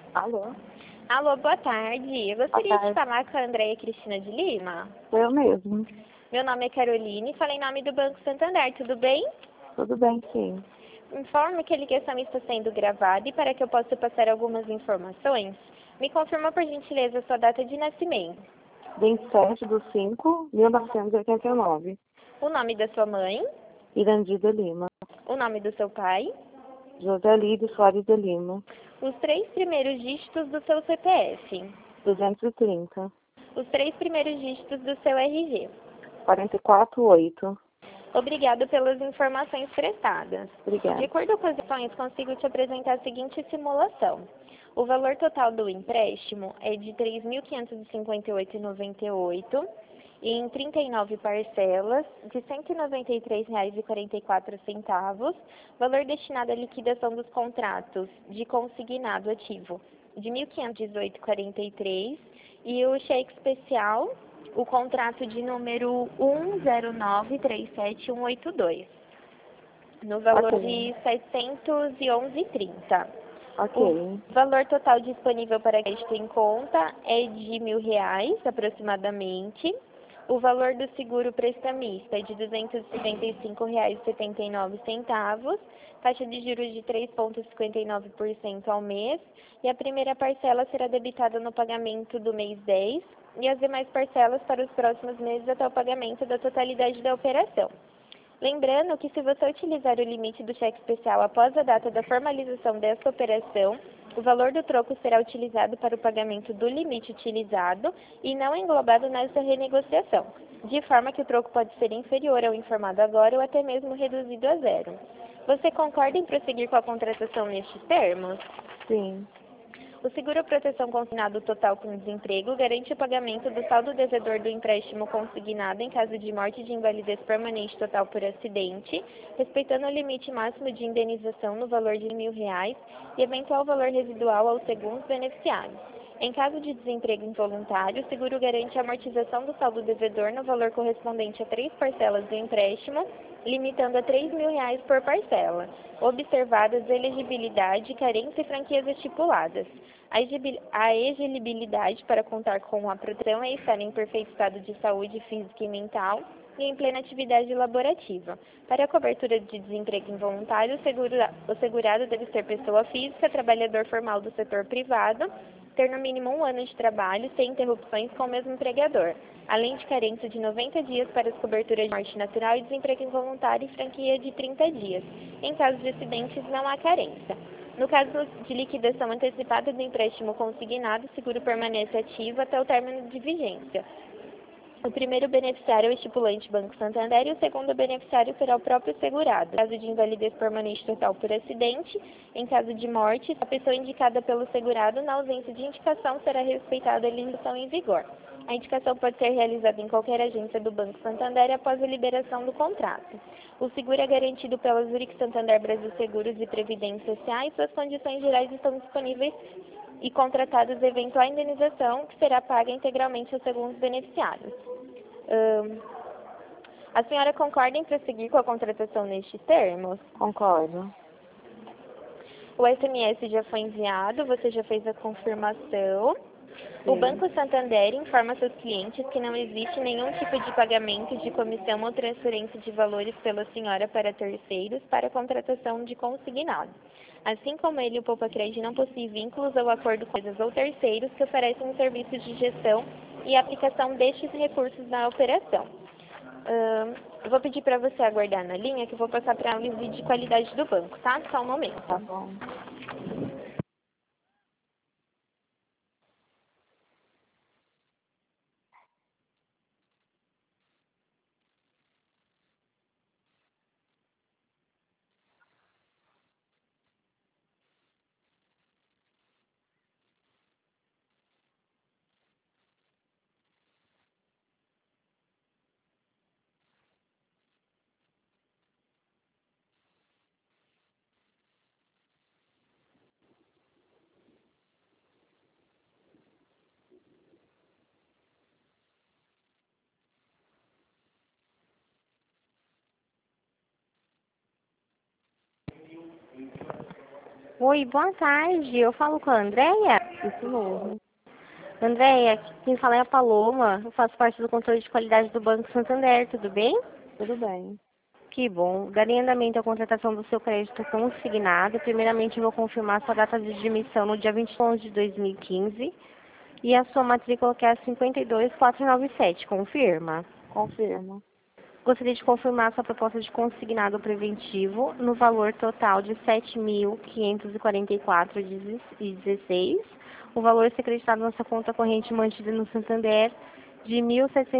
Alô? Alô, boa tarde. Eu Boa gostaria de tarde. falar com a Andréia Cristina de Lima. Sou eu mesmo. Meu nome é Caroline, falei em nome do Banco Santander, tudo bem? Tudo bem, sim. Informe que a ligação está sendo gravada e para que eu possa passar algumas informações, me confirma por gentileza sua data de nascimento, 27/5/1989. o nome da sua mãe, Irandida Lima. o nome do seu pai, José Lídio Soares de Lima. os 3 primeiros dígitos do seu CPF, 230. os 3 primeiros dígitos do seu RG. 44,8. Obrigado pelas informações prestadas. De Obrigada. acordo com as informações, consigo te apresentar a seguinte simulação. O valor total do empréstimo é de R$ 3.558,98 em 39 parcelas de R$ 193,44, valor destinado à liquidação dos contratos de consignado ativo de R$ 1.518,43 e o cheque especial, o contrato de número 109378182, no valor Ok. de R$ 711,30. O Ok. valor total disponível para crédito em conta é de R$ 1.000 aproximadamente. O valor do seguro prestamista é de R$ 275,79, taxa de juros de 3,59% ao mês, e a primeira parcela será debitada no pagamento do mês 10 e as demais parcelas para os próximos meses até o pagamento da totalidade da operação. Lembrando que se você utilizar o limite do cheque especial após a data da formalização desta operação, o valor do troco será utilizado para o pagamento do limite utilizado e não englobado nessa renegociação, de forma que o troco pode ser inferior ao informado agora ou até mesmo reduzido a zero. Você concorda em prosseguir com a contratação nestes termos? Sim. O seguro-proteção consignado total com desemprego garante o pagamento do saldo devedor do empréstimo consignado em caso de morte de invalidez permanente total por acidente, respeitando o limite máximo de indenização no valor de R$ 1.000 e eventual valor residual aos segundos beneficiários. Em caso de desemprego involuntário, o seguro garante a amortização do saldo devedor no valor correspondente a 3 parcelas do empréstimo, limitando a R$ 3.000 por parcela, observadas elegibilidade, carência e franquias estipuladas. A elegibilidade para contar com a proteção é estar em perfeito estado de saúde física e mental e em plena atividade laborativa. Para a cobertura de desemprego involuntário, o segurado deve ser pessoa física, trabalhador formal do setor privado, ter no mínimo 1 ano de trabalho, sem interrupções com o mesmo empregador, além de carência de 90 dias para as coberturas de morte natural e desemprego involuntário e franquia de 30 dias. Em caso de acidentes, não há carência. No caso de liquidação antecipada do empréstimo consignado, o seguro permanece ativo até o término de vigência. O primeiro beneficiário é o estipulante Banco Santander e o segundo beneficiário será o próprio segurado. Em caso de invalidez permanente total por acidente, em caso de morte, a pessoa indicada pelo segurado, na ausência de indicação, será respeitada a legislação em vigor. A indicação pode ser realizada em qualquer agência do Banco Santander após a liberação do contrato. O seguro é garantido pela Zurich Santander Brasil Seguros e Previdência S.A. e suas condições gerais estão disponíveis e contratadas eventual indenização que será paga integralmente aos segundos beneficiários. A senhora concorda em prosseguir com a contratação nestes termos? Concordo. O SMS já foi enviado, você já fez a confirmação. O Sim. Banco Santander informa seus clientes que não existe nenhum tipo de pagamento de comissão ou transferência de valores pela senhora para terceiros para a contratação de consignado. Assim como ele, o Poupa-Crédito não possui vínculos ou acordo com empresas ou terceiros que oferecem serviços de gestão e aplicação destes recursos na operação. Eu vou pedir para você aguardar na linha que eu vou passar para a análise de qualidade do banco, tá? Só um momento. Tá bom. Oi, boa tarde. Eu falo com a Andréia? Isso mesmo. Andréia, quem fala é a Paloma, eu faço parte do controle de qualidade do Banco Santander, tudo bem? Tudo bem. Que bom. Darei andamento à contratação do seu crédito consignado. Primeiramente, eu vou confirmar sua data de admissão no dia 21 de 2015 e a sua matrícula que é a 52497. Confirma? Confirmo. Gostaria de confirmar sua proposta de consignado preventivo no valor total de R$ 7.544,16. O valor a ser acreditado na sua conta corrente mantida no Santander de R$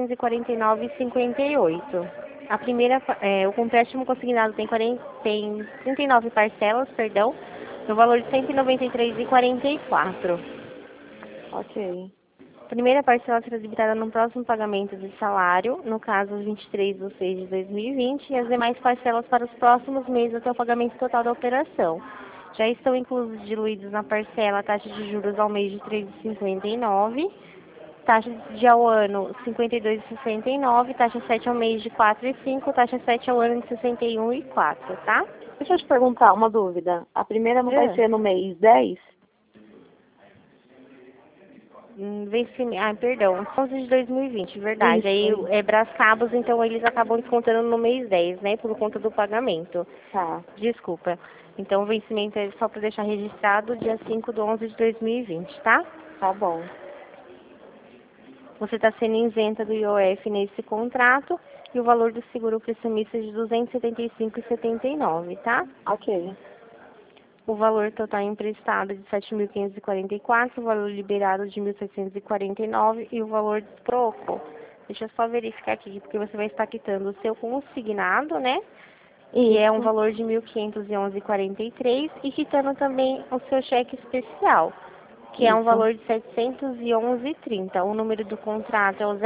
1.749,58. O empréstimo consignado tem 39 parcelas, no valor de R$ 193,44. Ok. A primeira parcela será debitada no próximo pagamento de salário, no caso 23/6/2020, e as demais parcelas para os próximos meses até o pagamento total da operação. Já estão inclusos diluídos na parcela a taxa de juros ao mês de 3,59, taxa de ao ano 52,69, taxa 7 ao mês de 4,5, taxa 7 ao ano de 61,4, tá? Deixa eu te perguntar uma dúvida. A primeira não vai ser no mês 10? Perdão, 11 de 2020, verdade. Aí Isso. é Brascabos, então eles acabam descontando no mês 10, né, por conta do pagamento. Tá. Desculpa. Então o vencimento é só para deixar registrado dia 5/11 de 2020, tá? Tá bom. Você está sendo isenta do IOF nesse contrato e o valor do seguro prestamista é de R$ 275,79, tá? Ok. O valor total emprestado é de 7.544, o valor liberado de 1.749 e o valor de troco. Deixa eu só verificar aqui, porque você vai estar quitando o seu consignado, né? Que é um valor de 1.511,43 e quitando também o seu cheque especial, que é um valor de 711,30. O número do contrato é o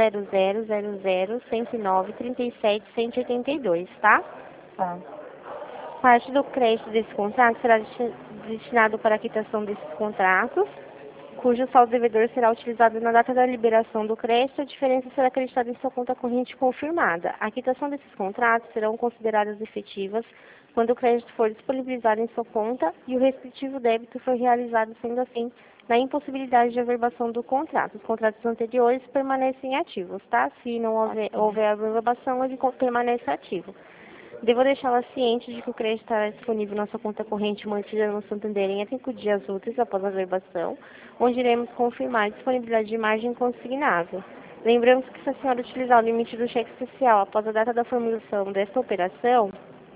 000010910937 182, tá? Parte do crédito desse contrato será destinado para a quitação desses contratos, cujo saldo devedor será utilizado na data da liberação do crédito, a diferença será acreditada em sua conta corrente confirmada. A quitação desses contratos serão consideradas efetivas quando o crédito for disponibilizado em sua conta e o respectivo débito for realizado, sendo assim, na impossibilidade de averbação do contrato. Os contratos anteriores permanecem ativos, tá? Se não houver averbação, ele permanece ativo. Devo deixá-la ciente de que o crédito estará disponível na sua conta corrente mantida no Santander em 5 dias úteis após a averbação, onde iremos confirmar a disponibilidade de margem consignável. Lembramos que se a senhora utilizar o limite do cheque especial após a data da formulação desta operação,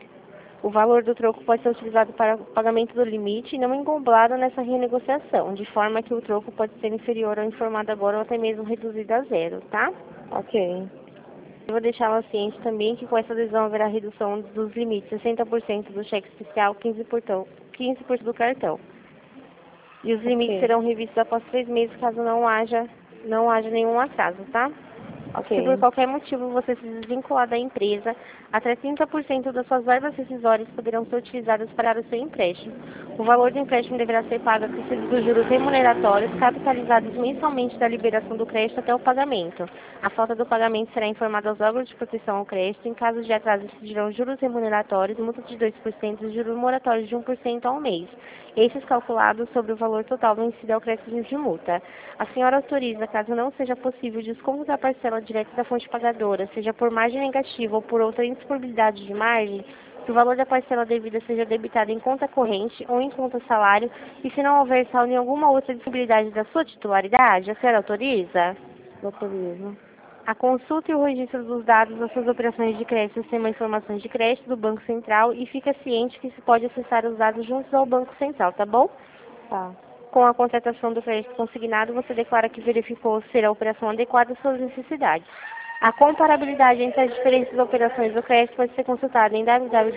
o valor do troco pode ser utilizado para o pagamento do limite e não englobado nessa renegociação, de forma que o troco pode ser inferior ao informado agora ou até mesmo reduzido a zero, tá? Ok. Eu vou deixá-la ciente também que com essa adesão haverá redução dos limites, 60% do cheque especial, 15% do cartão. E os limites serão revistos após 3 meses, caso não haja nenhum atraso, tá? Se por qualquer motivo você se desvincular da empresa, até 30% das suas verbas rescisórias poderão ser utilizadas para o seu empréstimo. O valor do empréstimo deverá ser pago acrescido dos juros remuneratórios capitalizados mensalmente da liberação do crédito até o pagamento. A falta do pagamento será informada aos órgãos de proteção ao crédito. Em caso de atraso, incidirão juros remuneratórios, multa de 2% e juros moratórios de 1% ao mês. Esses calculados sobre o valor total vencido ao crédito de multa. A senhora autoriza, caso não seja possível, desconto da parcela direta da fonte pagadora, seja por margem negativa ou por outra indisponibilidade de margem, que o valor da parcela devida seja debitado em conta corrente ou em conta salário, e se não houver saldo em alguma outra disponibilidade da sua titularidade, a senhora autoriza? Autorizo. A consulta e o registro dos dados das suas operações de crédito no sistema Informações de Crédito do Banco Central e fica ciente que se pode acessar os dados juntos ao Banco Central, tá bom? Tá. Com a contratação do crédito consignado, você declara que verificou ser a operação adequada às suas necessidades. A comparabilidade entre as diferentes operações do crédito pode ser consultada em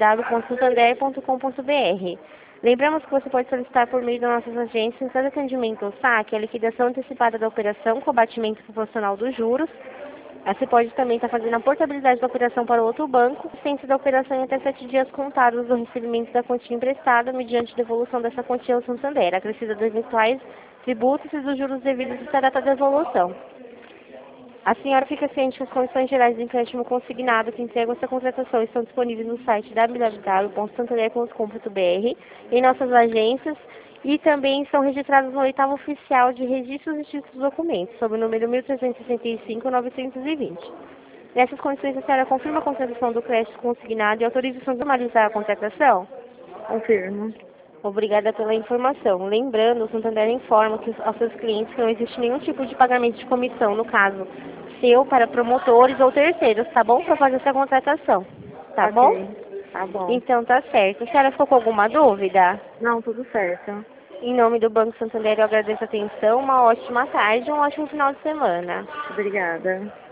www.santander.com.br. Lembramos que você pode solicitar por meio das nossas agências de atendimento ao saque, a liquidação antecipada da operação com abatimento proporcional dos juros. Você pode também estar fazendo a portabilidade da operação para outro banco, ciência da operação em até 7 dias contados do recebimento da quantia emprestada, mediante devolução dessa quantia ao Santander, acrescida dos eventuais tributos e dos juros devidos até a data da devolução. A senhora fica ciente que as condições gerais de empréstimo consignado que entregam essa contratação estão disponíveis no site www.santander.com.br, em nossas agências E também estão registrados no 8º Oficial de Registros e Títulos Documentos, sob o número 1365-920. Nessas condições, a senhora confirma a contratação do crédito consignado e autoriza a formalizar a contratação? Confirmo. Obrigada pela informação. Lembrando, o Santander informa aos seus clientes que não existe nenhum tipo de pagamento de comissão, no caso seu, para promotores ou terceiros, tá bom? Para fazer essa contratação, tá Ok. bom? Tá bom. Então tá certo. A senhora ficou com alguma dúvida? Não, tudo certo. Em nome do Banco Santander, eu agradeço a atenção. Uma ótima tarde, um ótimo final de semana. Obrigada.